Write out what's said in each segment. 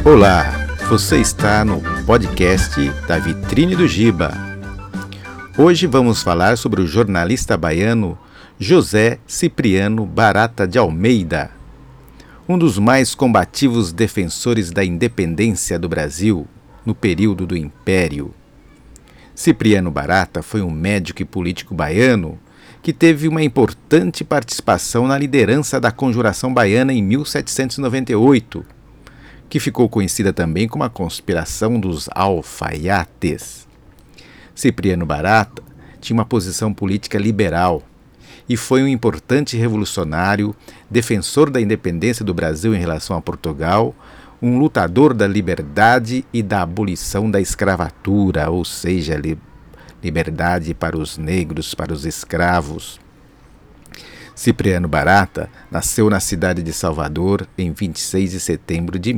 Olá, você está no podcast da Vitrine do Giba. Hoje vamos falar sobre o jornalista baiano José Cipriano Barata de Almeida, um dos mais combativos defensores da independência do Brasil no período do Império. Cipriano Barata foi um médico e político baiano que teve uma importante participação na liderança da Conjuração Baiana em 1798, que ficou conhecida também como a Conspiração dos Alfaiates. Cipriano Barata tinha uma posição política liberal e foi um importante revolucionário, defensor da independência do Brasil em relação a Portugal, um lutador da liberdade e da abolição da escravatura, ou seja, liberdade para os negros, para os escravos. Cipriano Barata nasceu na cidade de Salvador em 26 de setembro de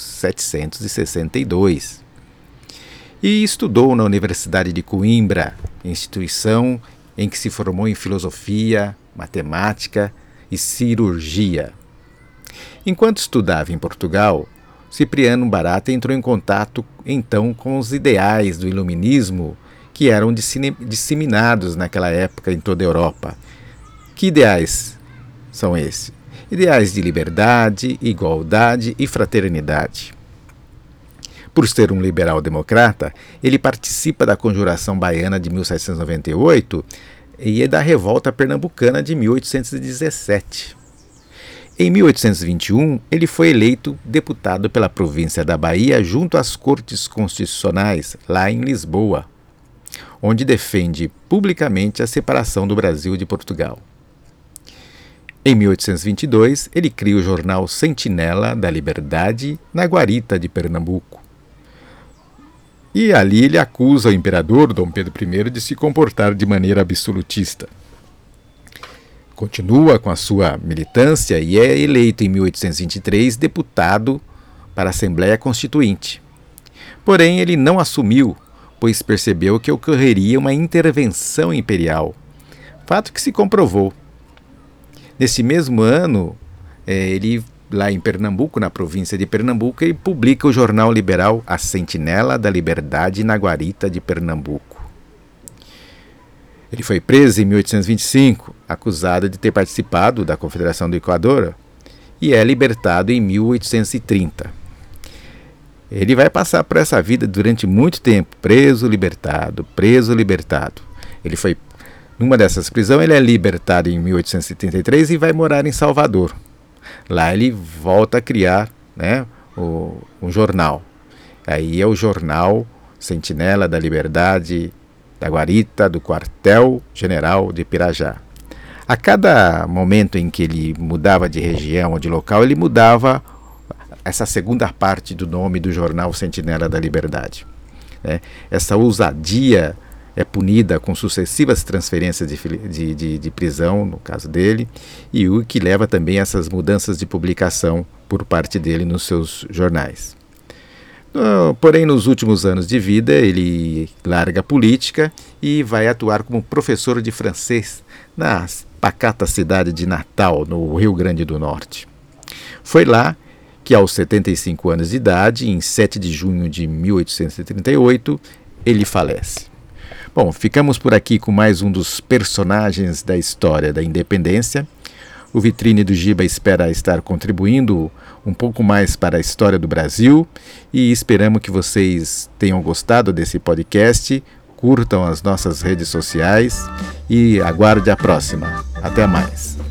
1762 e estudou na Universidade de Coimbra, instituição em que se formou em filosofia, matemática e cirurgia. Enquanto estudava em Portugal, Cipriano Barata entrou em contato então com os ideais do iluminismo que eram disseminados naquela época em toda a Europa. Que ideais são esses? Ideais de liberdade, igualdade e fraternidade. Por ser um liberal-democrata, ele participa da Conjuração Baiana de 1798 e da Revolta Pernambucana de 1817. Em 1821, ele foi eleito deputado pela província da Bahia junto às Cortes Constitucionais, lá em Lisboa, onde defende publicamente a separação do Brasil de Portugal. Em 1822, ele cria o jornal Sentinela da Liberdade na Guarita de Pernambuco. E ali ele acusa o imperador Dom Pedro I de se comportar de maneira absolutista. Continua com a sua militância e é eleito em 1823 deputado para a Assembleia Constituinte. Porém, ele não assumiu, pois percebeu que ocorreria uma intervenção imperial, fato que se comprovou. Nesse mesmo ano, ele, lá em Pernambuco, na província de Pernambuco, ele publica o jornal liberal A Sentinela da Liberdade na Guarita de Pernambuco. Ele foi preso em 1825, acusado de ter participado da Confederação do Equador, e é libertado em 1830. Ele vai passar por essa vida durante muito tempo, preso, libertado. Ele foi numa dessas prisões, ele é libertado em 1873 e vai morar em Salvador. Lá ele volta a criar, um jornal. Aí é o jornal Sentinela da Liberdade da Guarita do Quartel-General de Pirajá. A cada momento em que ele mudava de região ou de local, ele mudava essa segunda parte do nome do jornal Sentinela da Liberdade. Essa ousadia é punida com sucessivas transferências de prisão, no caso dele, e o que leva também a essas mudanças de publicação por parte dele nos seus jornais. Porém, nos últimos anos de vida, ele larga a política e vai atuar como professor de francês na pacata cidade de Natal, no Rio Grande do Norte. Foi lá que, aos 75 anos de idade, em 7 de junho de 1838, ele falece. Bom, ficamos por aqui com mais um dos personagens da história da independência. O Vitrine do Giba espera estar contribuindo um pouco mais para a história do Brasil e esperamos que vocês tenham gostado desse podcast, curtam as nossas redes sociais e aguarde a próxima. Até mais.